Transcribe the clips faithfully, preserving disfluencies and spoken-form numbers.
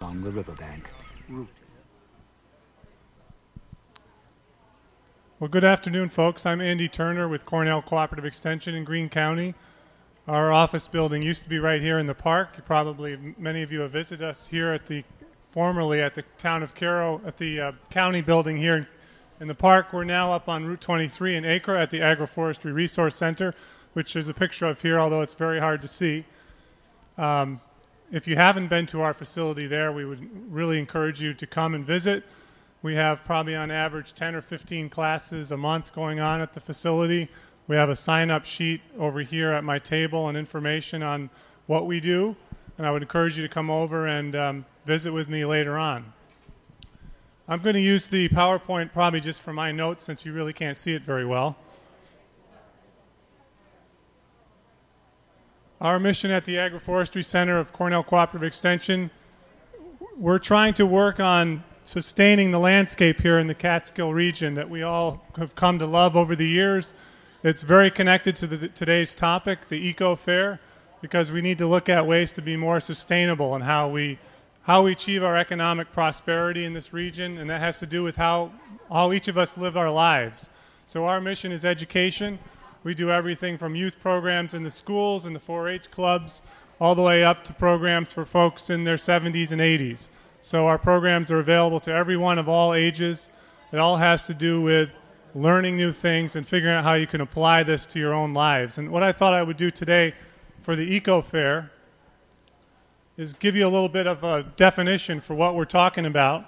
along the riverbank. Well, good afternoon, folks. I'm Andy Turner with Cornell Cooperative Extension in Greene County. Our office building used to be right here in the park. You probably, many of you have visited us here at the, formerly at the town of Cairo, at the uh, county building here in, in the park. We're now up on Route twenty-three in Acre at the Agroforestry Resource Center, which is a picture of here, although it's very hard to see. Um, if you haven't been to our facility there, we would really encourage you to come and visit. We have probably on average ten or fifteen classes a month going on at the facility. We have a sign-up sheet over here at my table and information on what we do, and I would encourage you to come over and um, visit with me later on. I'm going to use the PowerPoint probably just for my notes since you really can't see it very well. Our mission at the Agroforestry Center of Cornell Cooperative Extension, we're trying to work on sustaining the landscape here in the Catskill region that we all have come to love over the years. It's very connected to the, today's topic, the Eco Fair, because we need to look at ways to be more sustainable and how we how we achieve our economic prosperity in this region, and that has to do with how, how each of us live our lives. So our mission is education. We do everything from youth programs in the schools and the four H clubs, all the way up to programs for folks in their seventies and eighties. So our programs are available to everyone of all ages. It all has to do with learning new things and figuring out how you can apply this to your own lives. And what I thought I would do today for the Eco Fair is give you a little bit of a definition for what we're talking about.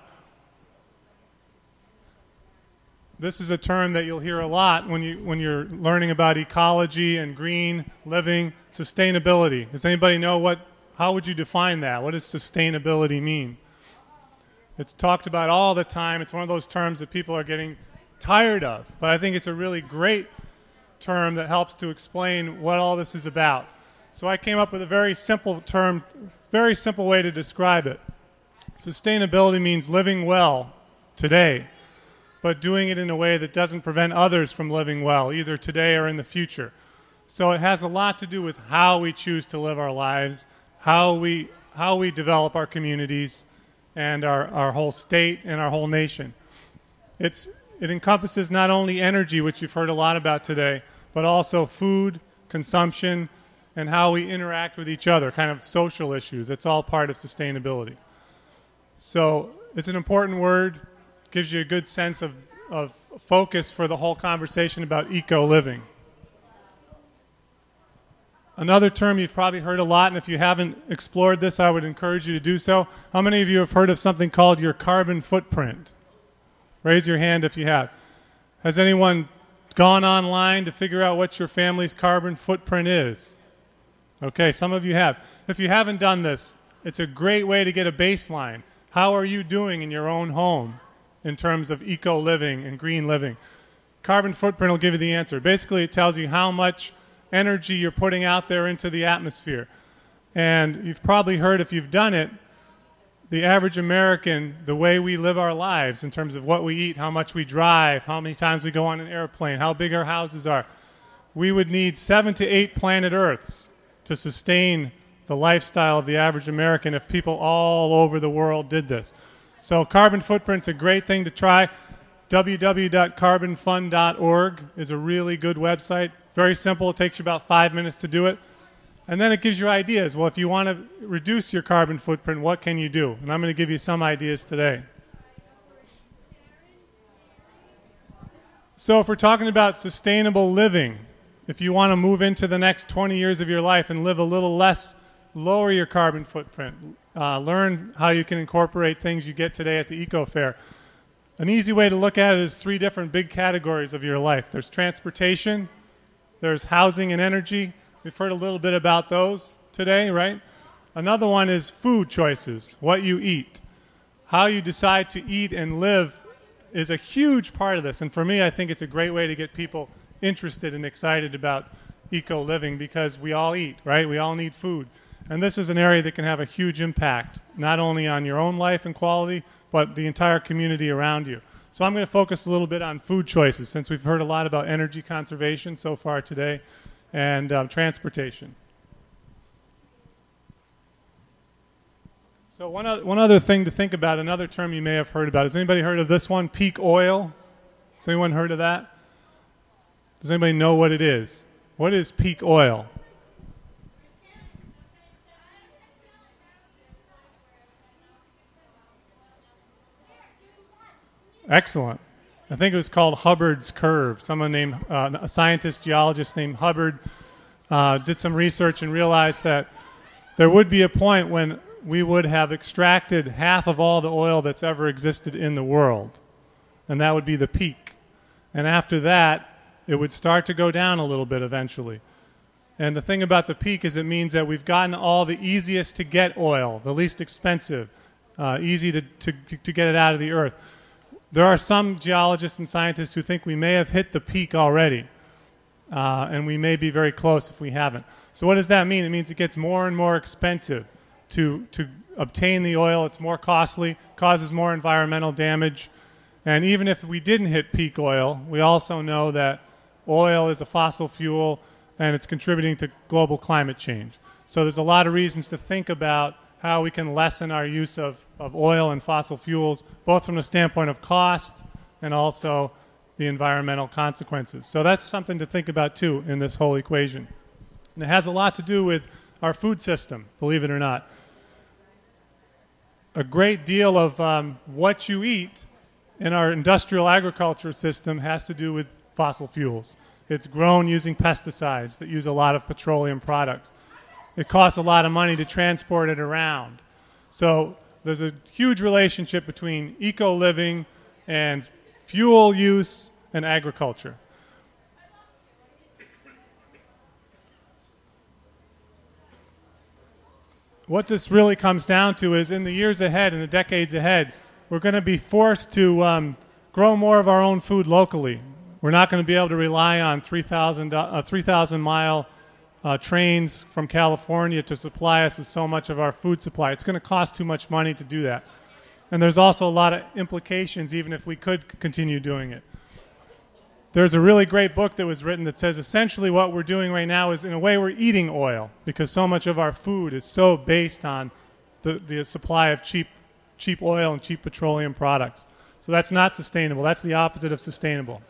This is a term that you'll hear a lot when, you, when you're learning about ecology and green living, sustainability. Does anybody know what, how would you define that? What does sustainability mean? It's talked about all the time. It's one of those terms that people are getting tired of. But I think it's a really great term that helps to explain what all this is about. So I came up with a very simple term, very simple way to describe it. Sustainability means living well today, but doing it in a way that doesn't prevent others from living well, either today or in the future. So it has a lot to do with how we choose to live our lives, how we, how we develop our communities, and our, our whole state and our whole nation. It's, it encompasses not only energy, which you've heard a lot about today, but also food, consumption, and how we interact with each other, kind of social issues. It's all part of sustainability. So it's an important word, gives you a good sense of, of focus for the whole conversation about eco-living. Another term you've probably heard a lot, and if you haven't explored this, I would encourage you to do so. How many of you have heard of something called your carbon footprint? Raise your hand if you have. Has anyone gone online to figure out what your family's carbon footprint is? Okay, some of you have. If you haven't done this, it's a great way to get a baseline. How are you doing in your own home in terms of eco-living and green living? Carbon footprint will give you the answer. Basically, it tells you how much energy you're putting out there into the atmosphere. And you've probably heard, if you've done it, the average American, the way we live our lives in terms of what we eat, how much we drive, how many times we go on an airplane, how big our houses are, we would need seven to eight planet Earths to sustain the lifestyle of the average American if people all over the world did this. So carbon footprint's a great thing to try. w w w dot carbon fund dot org is a really good website. Very simple. It takes you about five minutes to do it. And then it gives you ideas. Well, if you want to reduce your carbon footprint, what can you do? And I'm going to give you some ideas today. So if we're talking about sustainable living, if you want to move into the next twenty years of your life and live a little less, lower your carbon footprint, uh, learn how you can incorporate things you get today at the Eco Fair. An easy way to look at it is three different big categories of your life. There's transportation, there's housing and energy. We've heard a little bit about those today, right? Another one is food choices, what you eat. How you decide to eat and live is a huge part of this. And for me, I think it's a great way to get people interested and excited about eco-living because we all eat, right? We all need food. And this is an area that can have a huge impact, not only on your own life and quality, but the entire community around you. So I'm going to focus a little bit on food choices since we've heard a lot about energy conservation so far today and um, transportation. So one, o- one other thing to think about, another term you may have heard about. Has anybody heard of this one, peak oil? Has anyone heard of that? Does anybody know what it is? What is peak oil? Excellent. I think it was called Hubbard's curve. Someone named, uh, a scientist, geologist named Hubbard uh, did some research and realized that there would be a point when we would have extracted half of all the oil that's ever existed in the world. And that would be the peak. And after that, it would start to go down a little bit eventually. And the thing about the peak is it means that we've gotten all the easiest to get oil, the least expensive, uh, easy to, to, to get it out of the earth. There are some geologists and scientists who think we may have hit the peak already, uh, and we may be very close if we haven't. So what does that mean? It means it gets more and more expensive to, to obtain the oil. It's more costly, causes more environmental damage. And even if we didn't hit peak oil, we also know that oil is a fossil fuel and it's contributing to global climate change. So there's a lot of reasons to think about how we can lessen our use of, of oil and fossil fuels, both from the standpoint of cost and also the environmental consequences. So that's something to think about too in this whole equation. And it has a lot to do with our food system, believe it or not. A great deal of um, what you eat in our industrial agriculture system has to do with fossil fuels. It's grown using pesticides that use a lot of petroleum products. It costs a lot of money to transport it around. So there's a huge relationship between eco-living and fuel use and agriculture. What this really comes down to is in the years ahead, in the decades ahead, we're going to be forced to um, grow more of our own food locally. We're not going to be able to rely on three thousand uh, three thousand mile uh, trains from California to supply us with so much of our food supply. It's going to cost too much money to do that. And there's also a lot of implications even if we could c- continue doing it. There's a really great book that was written that says essentially what we're doing right now is in a way we're eating oil because so much of our food is so based on the, the supply of cheap, cheap oil and cheap petroleum products. So that's not sustainable. That's the opposite of sustainable.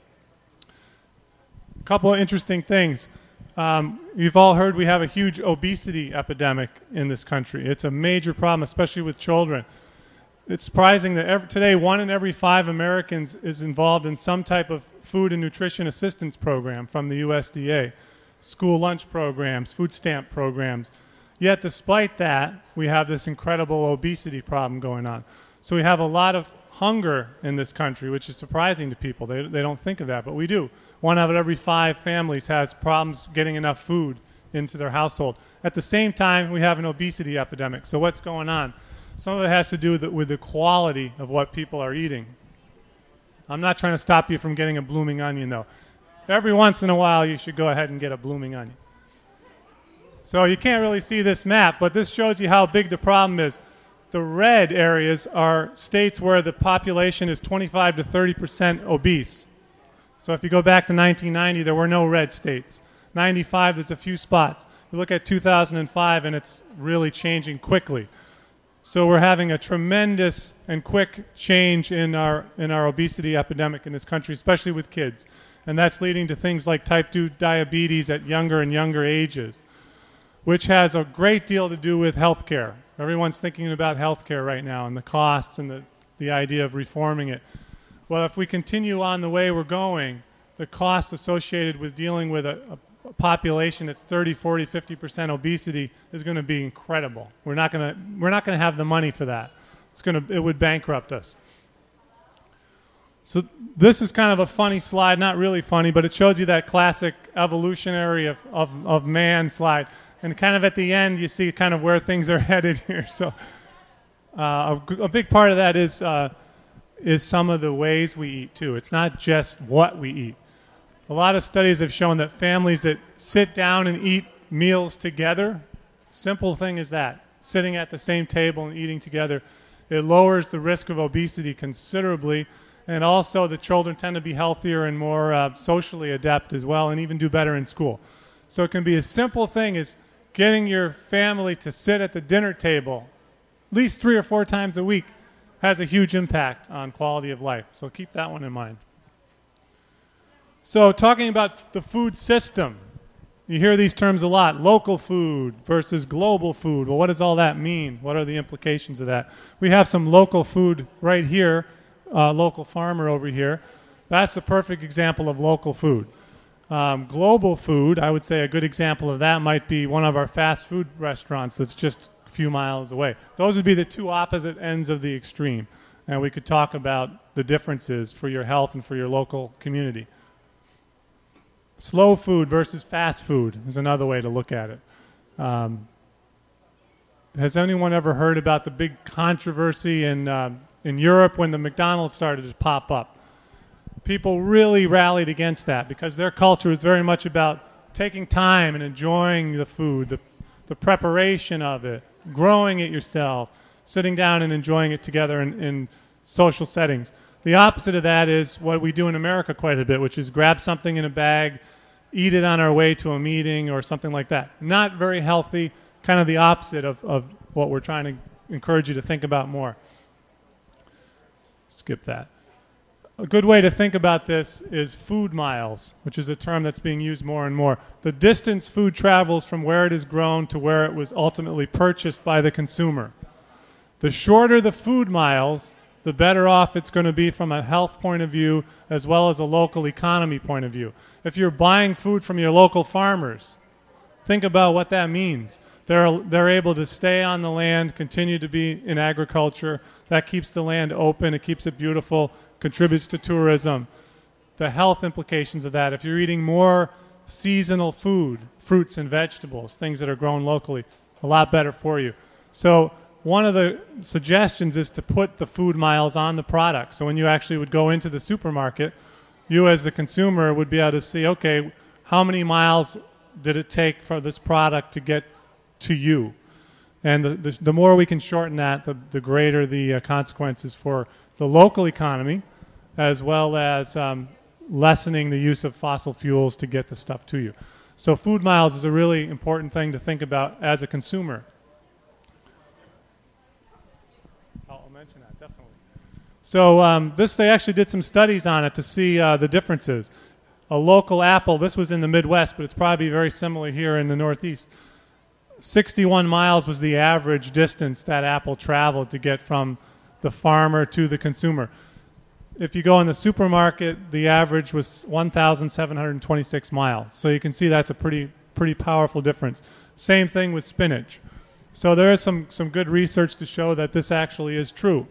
A couple of interesting things. Um, you've all heard we have a huge obesity epidemic in this country. It's a major problem, especially with children. It's surprising that every, today one in every five Americans is involved in some type of food and nutrition assistance program from the U S D A, school lunch programs, food stamp programs. Yet despite that, we have this incredible obesity problem going on. So we have a lot of hunger in this country, which is surprising to people. They, they don't think of that, but we do. One out of every five families has problems getting enough food into their household. At the same time, we have an obesity epidemic. So what's going on? Some of it has to do with the, with the quality of what people are eating. I'm not trying to stop you from getting a blooming onion, though. Every once in a while, you should go ahead and get a blooming onion. So you can't really see this map, but this shows you how big the problem is. The red areas are states where the population is twenty-five to thirty percent obese. So if you go back to nineteen ninety, there were no red states. ninety-five, there's a few spots. You look at two thousand five, and it's really changing quickly. So we're having a tremendous and quick change in our in our obesity epidemic in this country, especially with kids. And that's leading to things like type two diabetes at younger and younger ages, which has a great deal to do with health care. Everyone's thinking about health care right now and the costs and the, the idea of reforming it. Well, if we continue on the way we're going, the cost associated with dealing with a, a population that's thirty, forty, fifty percent obesity is going to be incredible. We're not going to we're not going to have the money for that. It's going to it would bankrupt us. So this is kind of a funny slide, not really funny, but it shows you that classic evolutionary of, of, of man slide. And kind of at the end, you see kind of where things are headed here. So uh, a, a big part of that is uh, is some of the ways we eat, too. It's not just what we eat. A lot of studies have shown that families that sit down and eat meals together, simple thing is that, sitting at the same table and eating together, it lowers the risk of obesity considerably. And also the children tend to be healthier and more uh, socially adept as well and even do better in school. So it can be a simple thing as getting your family to sit at the dinner table least three or four times a week has a huge impact on quality of life. So keep that one in mind. So talking about the food system, you hear these terms a lot, local food versus global food. Well, what does all that mean? What are the implications of that? We have some local food right here, uh, local farmer over here. That's a perfect example of local food. Um, global food, I would say a good example of that might be one of our fast food restaurants that's just a few miles away. Those would be the two opposite ends of the extreme. And we could talk about the differences for your health and for your local community. Slow food versus fast food is another way to look at it. Um, has anyone ever heard about the big controversy in, uh, in Europe when the McDonald's started to pop up? People really rallied against that because their culture is very much about taking time and enjoying the food, the, the preparation of it, growing it yourself, sitting down and enjoying it together in, in social settings. The opposite of that is what we do in America quite a bit, which is grab something in a bag, eat it on our way to a meeting or something like that. Not very healthy, kind of the opposite of, of what we're trying to encourage you to think about more. Skip that. A good way to think about this is food miles, which is a term that's being used more and more. The distance food travels from where it is grown to where it was ultimately purchased by the consumer. The shorter the food miles, the better off it's going to be from a health point of view as well as a local economy point of view. If you're buying food from your local farmers, think about what that means. They're, they're able to stay on the land, continue to be in agriculture. That keeps the land open. It keeps it beautiful, contributes to tourism. The health implications of that, if you're eating more seasonal food, fruits and vegetables, things that are grown locally, a lot better for you. So one of the suggestions is to put the food miles on the product. So when you actually would go into the supermarket, you as a consumer would be able to see, okay, how many miles did it take for this product to get to you? And the, the, the more we can shorten that, the, the greater the uh, consequences for the local economy, as well as um, lessening the use of fossil fuels to get the stuff to you. So food miles is a really important thing to think about as a consumer. I'll mention that, definitely. So um, this, they actually did some studies on it to see uh, the differences. A local apple, this was in the Midwest, but it's probably very similar here in the Northeast. sixty-one miles was the average distance that apple traveled to get from the farmer to the consumer. If you go in the supermarket, the average was one thousand seven hundred twenty-six miles. So you can see that's a pretty pretty powerful difference. Same thing with spinach. So there is some, some good research to show that this actually is true.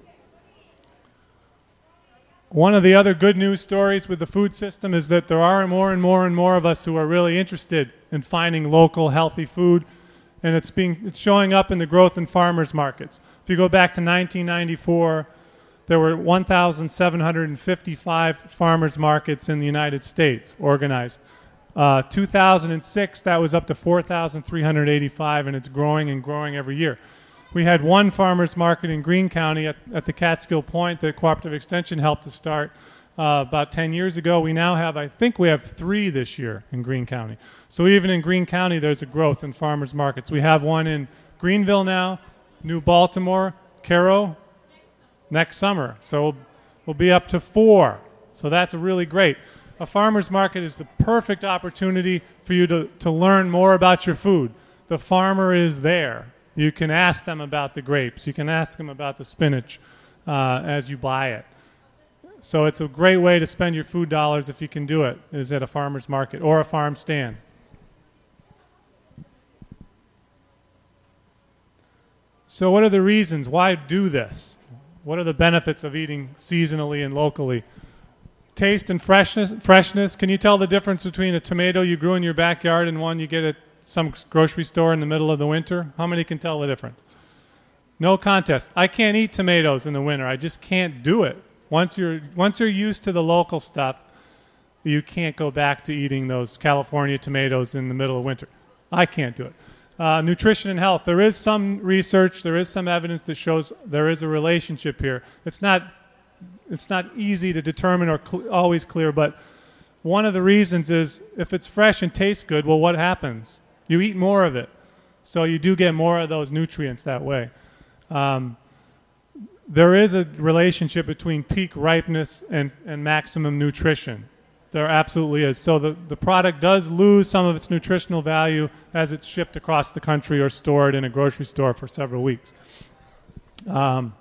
One of the other good news stories with the food system is that there are more and more and more of us who are really interested in finding local, healthy food, and it's being it's showing up in the growth in farmers markets. If you go back to nineteen ninety-four, there were one thousand seven hundred fifty-five farmers markets in the United States organized. Uh, two thousand six, that was up to four thousand three hundred eighty-five, and it's growing and growing every year. We had one farmers market in Greene County at, at the Catskill Point that Cooperative Extension helped to start uh, about ten years ago. We now have, I think we have three this year in Greene County. So even in Greene County, there's a growth in farmers markets. We have one in Greenville now, New Baltimore, Cairo, next summer. So we'll be up to four. So that's really great. A farmer's market is the perfect opportunity for you to, to learn more about your food. The farmer is there. You can ask them about the grapes. You can ask them about the spinach uh, as you buy it. So it's a great way to spend your food dollars if you can do it, is at a farmer's market or a farm stand. So what are the reasons? Why do this? What are the benefits of eating seasonally and locally? Taste and freshness. Freshness. Can you tell the difference between a tomato you grew in your backyard and one you get at some grocery store in the middle of the winter? How many can tell the difference? No contest. I can't eat tomatoes in the winter. I just can't do it. Once you're once you're used to the local stuff, you can't go back to eating those California tomatoes in the middle of winter. I can't do it. Uh, nutrition and health. There is some research, there is some evidence that shows there is a relationship here. It's not it's not easy to determine or cl- always clear, but one of the reasons is if it's fresh and tastes good, well, what happens? You eat more of it. So you do get more of those nutrients that way. Um, there is a relationship between peak ripeness and, and maximum nutrition. There absolutely is. So the, the product does lose some of its nutritional value as it's shipped across the country or stored in a grocery store for several weeks. Um,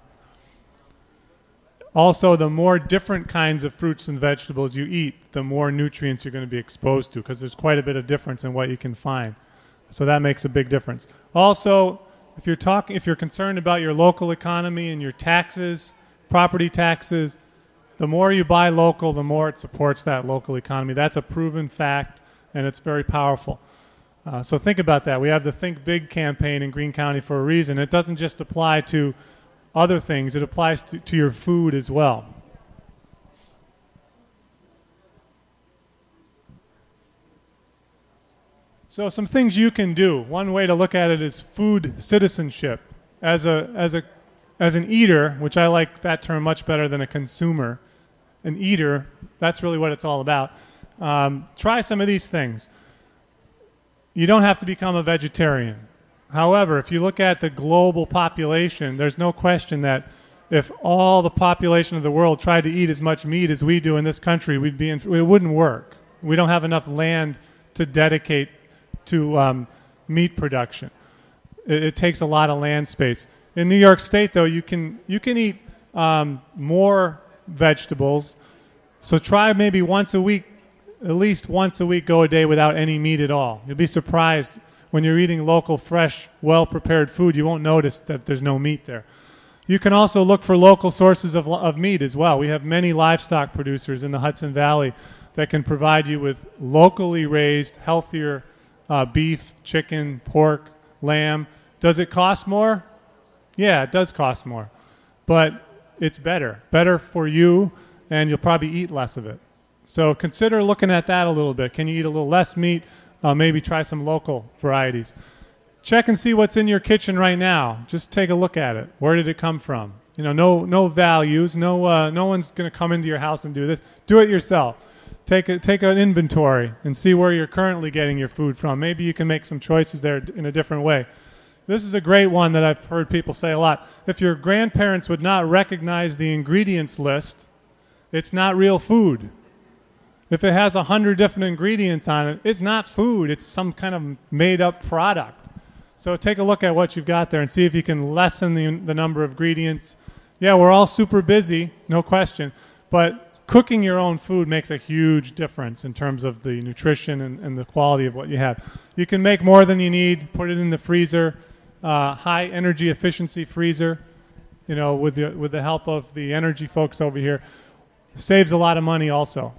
also, the more different kinds of fruits and vegetables you eat, the more nutrients you're going to be exposed to, because there's quite a bit of difference in what you can find. So that makes a big difference. Also, if you're talking, if you're concerned about your local economy and your taxes, property taxes, the more you buy local, the more it supports that local economy. That's a proven fact, and it's very powerful. Uh, so think about that. We have the Think Big campaign in Greene County for a reason. It doesn't just apply to other things. It applies to, to your food as well. So some things you can do. One way to look at it is food citizenship. As a, as a, as an eater, which I like that term much better than a consumer, an eater, that's really what it's all about. Um, try some of these things. You don't have to become a vegetarian. However, if you look at the global population, there's no question that if all the population of the world tried to eat as much meat as we do in this country, we'd be in, it wouldn't work. We don't have enough land to dedicate to um, meat production. It, it takes a lot of land space. In New York State, though, you can you can eat um, more vegetables. So try maybe once a week, at least once a week, go a day without any meat at all. You'll be surprised when you're eating local, fresh, well-prepared food. You won't notice that there's no meat there. You can also look for local sources of, of meat as well. We have many livestock producers in the Hudson Valley that can provide you with locally raised, healthier uh, beef, chicken, pork, lamb. Does it cost more? Yeah, it does cost more. But it's better. Better for you, and you'll probably eat less of it. So consider looking at that a little bit. Can you eat a little less meat? Uh, maybe try some local varieties. Check and see what's in your kitchen right now. Just take a look at it. Where did it come from? You know, no no values. No uh, no one's going to come into your house and do this. Do it yourself. Take a, take an inventory and see where you're currently getting your food from. Maybe you can make some choices there in a different way. This is a great one that I've heard people say a lot. If your grandparents would not recognize the ingredients list, it's not real food. If it has a hundred different ingredients on it, it's not food. It's some kind of made-up product. So take a look at what you've got there and see if you can lessen the, the number of ingredients. Yeah, we're all super busy, no question, but cooking your own food makes a huge difference in terms of the nutrition and, and the quality of what you have. You can make more than you need, put it in the freezer. Uh, high energy efficiency freezer, you know, with the with the help of the energy folks over here, saves a lot of money also.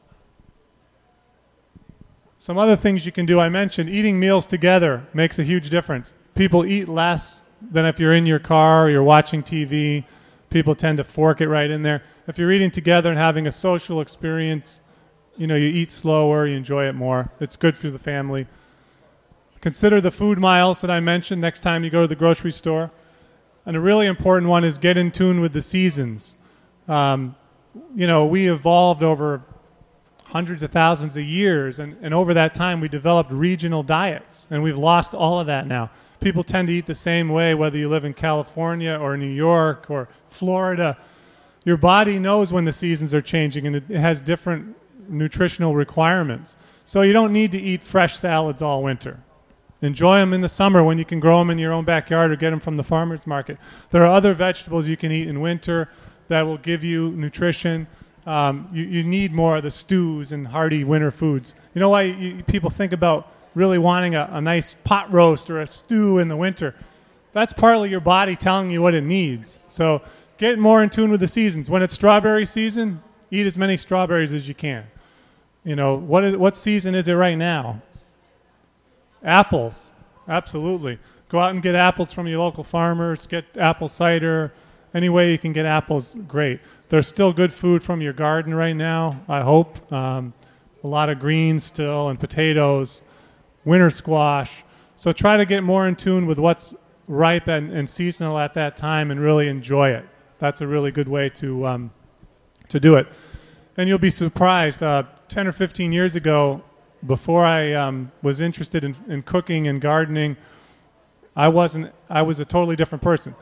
Some other things you can do, I mentioned, eating meals together makes a huge difference. People eat less than if you're in your car or you're watching T V. People tend to fork it right in there. If you're eating together and having a social experience, you know, you eat slower, you enjoy it more. It's good for the family. Consider the food miles that I mentioned next time you go to the grocery store. And a really important one is get in tune with the seasons. Um, you know, we evolved over hundreds of thousands of years, and, and over that time we developed regional diets, and we've lost all of that now. People tend to eat the same way whether you live in California or New York or Florida. Your body knows when the seasons are changing, and it, it has different nutritional requirements. So you don't need to eat fresh salads all winter. Enjoy them in the summer when you can grow them in your own backyard or get them from the farmer's market. There are other vegetables you can eat in winter that will give you nutrition. Um, you, you need more of the stews and hearty winter foods. You know why you, people think about really wanting a, a nice pot roast or a stew in the winter? That's partly your body telling you what it needs. So get more in tune with the seasons. When it's strawberry season, eat as many strawberries as you can. You know, what is, what season is it right now? Apples, absolutely. Go out and get apples from your local farmers. Get apple cider. Any way you can get apples, great. There's still good food from your garden right now, I hope. Um, a lot of greens still and potatoes, winter squash. So try to get more in tune with what's ripe and, and seasonal at that time and really enjoy it. That's a really good way to um, to do it. And you'll be surprised. Uh, ten or fifteen years ago, before I um, was interested in, in cooking and gardening, I wasn't. I was a totally different person.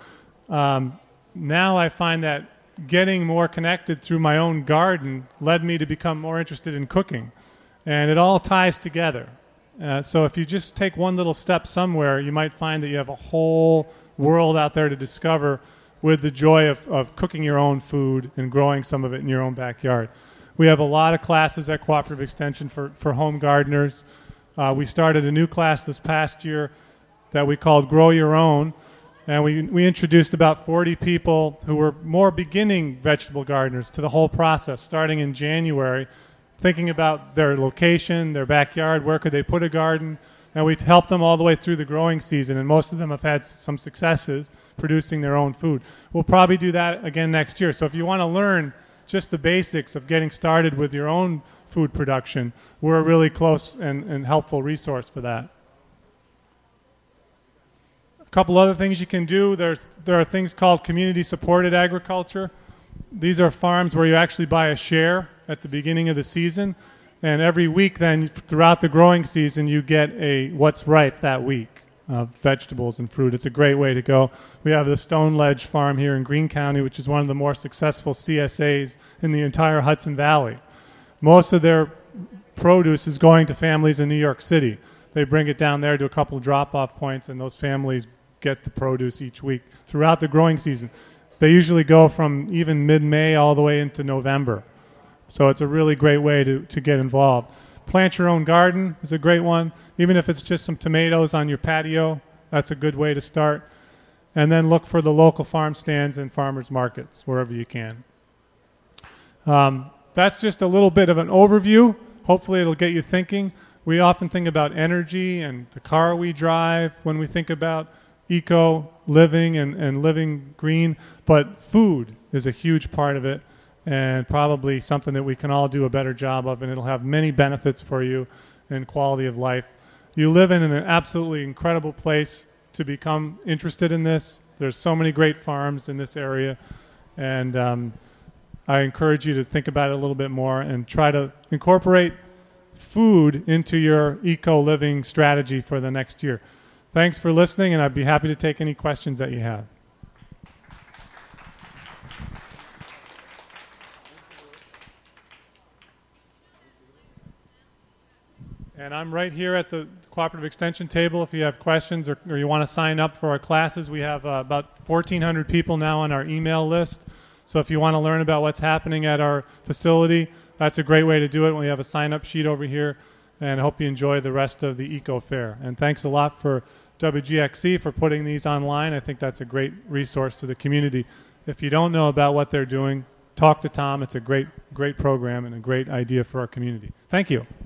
um, now I find that getting more connected through my own garden led me to become more interested in cooking. And it all ties together. Uh, so if you just take one little step somewhere, you might find that you have a whole world out there to discover with the joy of, of cooking your own food and growing some of it in your own backyard. We have a lot of classes at Cooperative Extension for, for home gardeners. Uh, we started a new class this past year that we called Grow Your Own, and we, we introduced about forty people who were more beginning vegetable gardeners to the whole process, starting in January, thinking about their location, their backyard, where could they put a garden, and we helped them all the way through the growing season, and most of them have had some successes producing their own food. We'll probably do that again next year. So if you want to learn just the basics of getting started with your own food production, we're a really close and, and helpful resource for that. A couple other things you can do. There's, there are things called community-supported agriculture. These are farms where you actually buy a share at the beginning of the season, and every week then throughout the growing season you get a what's ripe that week of vegetables and fruit. It's a great way to go. We have the Stone Ledge farm here in Greene County, which is one of the more successful C S As in the entire Hudson Valley. Most of their produce is going to families in New York City. They bring it down there to a couple of drop-off points, and those families get the produce each week throughout the growing season. They usually go from even mid-May all the way into November. So it's a really great way to, to get involved. Plant your own garden is a great one. Even if it's just some tomatoes on your patio, that's a good way to start. And then look for the local farm stands and farmers markets wherever you can. Um, that's just a little bit of an overview. Hopefully it'll get you thinking. We often think about energy and the car we drive when we think about eco living and, and living green, but food is a huge part of it, and probably something that we can all do a better job of, and it'll have many benefits for you and quality of life. You live in an absolutely incredible place to become interested in this. There's so many great farms in this area, and um, I encourage you to think about it a little bit more and try to incorporate food into your eco-living strategy for the next year. Thanks for listening, and I'd be happy to take any questions that you have. And I'm right here at the Cooperative Extension table if you have questions or, or you want to sign up for our classes. We have uh, about fourteen hundred people now on our email list. So if you want to learn about what's happening at our facility, that's a great way to do it. We have a sign-up sheet over here, and I hope you enjoy the rest of the Eco Fair. And thanks a lot for W G X C for putting these online. I think that's a great resource to the community. If you don't know about what they're doing, talk to Tom. It's a great, great program and a great idea for our community. Thank you.